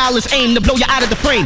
missile is aimed to blow you out of the frame.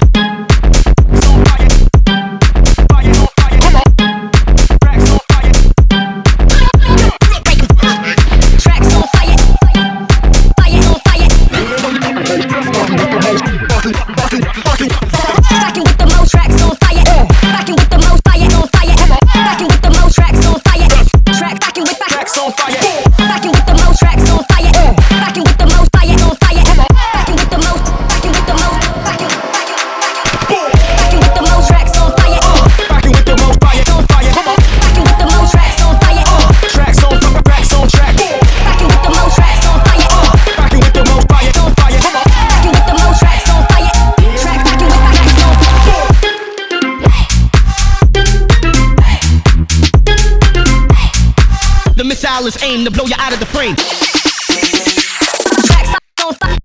The missile is aimed to blow you out of the frame.